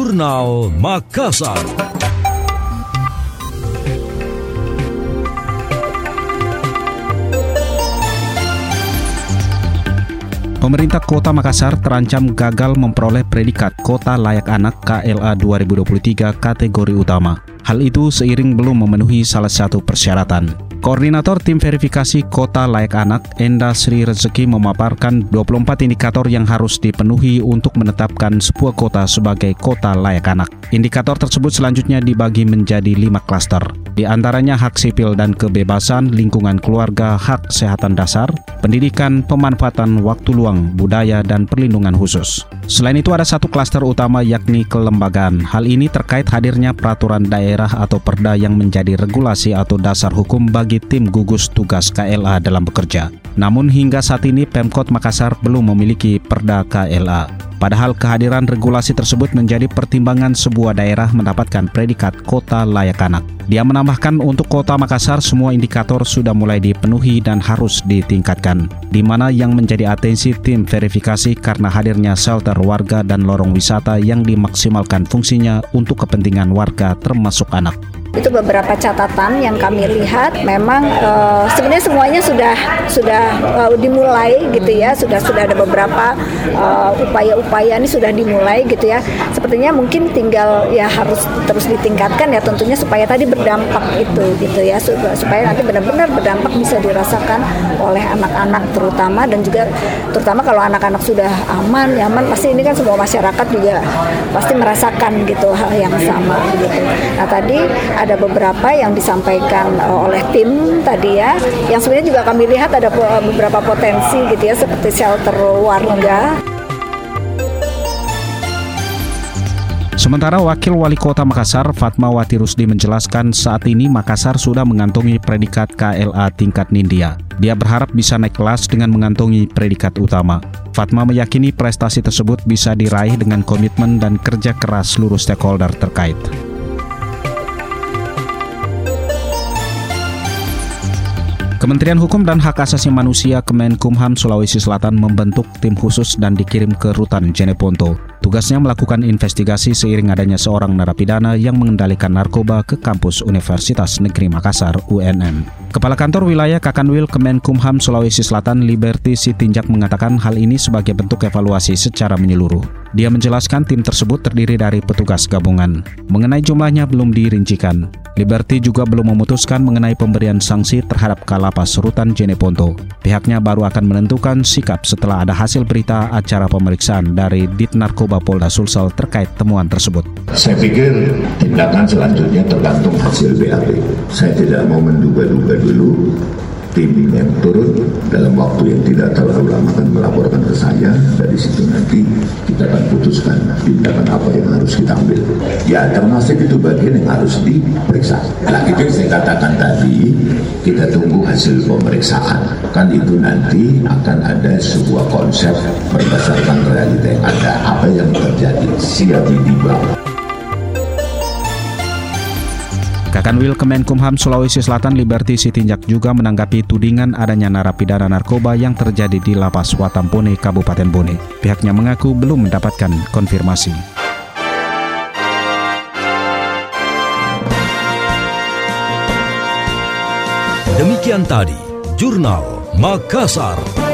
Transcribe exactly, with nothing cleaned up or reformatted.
Jurnal Makassar. Pemerintah Kota Makassar terancam gagal memperoleh predikat Kota Layak Anak K L A dua ribu dua puluh tiga kategori utama. Hal itu seiring belum memenuhi salah satu persyaratan. Koordinator Tim Verifikasi Kota Layak Anak, Enda Sri Rezeki, memaparkan dua puluh empat indikator yang harus dipenuhi untuk menetapkan sebuah kota sebagai kota layak anak. Indikator tersebut selanjutnya dibagi menjadi lima klaster. Di antaranya hak sipil dan kebebasan, lingkungan keluarga, hak kesehatan dasar, pendidikan, pemanfaatan waktu luang, budaya, dan perlindungan khusus. Selain itu ada satu klaster utama yakni kelembagaan. Hal ini terkait hadirnya peraturan daerah atau perda yang menjadi regulasi atau dasar hukum bagi tim gugus tugas K L A dalam bekerja. Namun hingga saat ini Pemkot Makassar belum memiliki perda K L A. Padahal kehadiran regulasi tersebut menjadi pertimbangan sebuah daerah mendapatkan predikat kota layak anak. Dia menambahkan untuk Kota Makassar semua indikator sudah mulai dipenuhi dan harus ditingkatkan, di mana yang menjadi atensi tim verifikasi karena hadirnya shelter warga dan lorong wisata yang dimaksimalkan fungsinya untuk kepentingan warga termasuk anak. Itu beberapa catatan yang kami lihat memang uh, sebenarnya semuanya sudah sudah uh, dimulai gitu ya, sudah sudah ada beberapa uh, upaya-upaya ini sudah dimulai gitu ya. Sepertinya mungkin tinggal ya harus terus ditingkatkan ya tentunya supaya tadi berdampak itu gitu ya, supaya nanti benar-benar berdampak bisa dirasakan oleh anak-anak terutama, dan juga terutama kalau anak-anak sudah aman, nyaman, pasti ini kan semua masyarakat juga pasti merasakan gitu hal yang sama gitu. Nah tadi ada beberapa yang disampaikan uh, oleh tim tadi ya, yang sebenarnya juga kami lihat ada uh, beberapa potensi gitu ya, seperti shelter warga. Sementara Wakil Wali Kota Makassar, Fatmawati Rusdi, menjelaskan saat ini Makassar sudah mengantongi predikat K L A tingkat Nindya. Dia berharap bisa naik kelas dengan mengantongi predikat utama. Fatma meyakini prestasi tersebut bisa diraih dengan komitmen dan kerja keras seluruh stakeholder terkait. Kementerian Hukum dan Hak Asasi Manusia Kemenkumham Sulawesi Selatan membentuk tim khusus dan dikirim ke Rutan Jeneponto. Tugasnya melakukan investigasi seiring adanya seorang narapidana yang mengendalikan narkoba ke kampus Universitas Negeri Makassar U N M. Kepala Kantor Wilayah Kakanwil Kemenkumham Sulawesi Selatan, Liberty Sitinjak, mengatakan hal ini sebagai bentuk evaluasi secara menyeluruh. Dia menjelaskan tim tersebut terdiri dari petugas gabungan. Mengenai jumlahnya belum dirincikan. Liberty juga belum memutuskan mengenai pemberian sanksi terhadap Kalapas Rutan Jeneponto. Pihaknya baru akan menentukan sikap setelah ada hasil berita acara pemeriksaan dari Dit Narkoba Polda Sulsel terkait temuan tersebut. Saya pikir tindakan selanjutnya tergantung hasil B A P. Saya tidak mau menduga-duga dulu. Tim yang turun dalam waktu yang tidak terlalu lama akan melaporkan ke saya. Dari situ nanti kita akan putuskan tindakan apa yang harus kita ambil. Ya termasuk itu bagian yang harus diperiksa. Nah itu yang saya katakan tadi, kita tunggu hasil pemeriksaan. Kan itu nanti akan ada sebuah konsep berdasarkan realita yang ada. Apa yang terjadi siap dibawa. Kakanwil Kemenkumham Sulawesi Selatan, Liberty Sitinjak, juga menanggapi tudingan adanya narapidana narkoba yang terjadi di Lapas Watampone, Kabupaten Bone. Pihaknya mengaku belum mendapatkan konfirmasi. Demikian tadi Jurnal Makassar.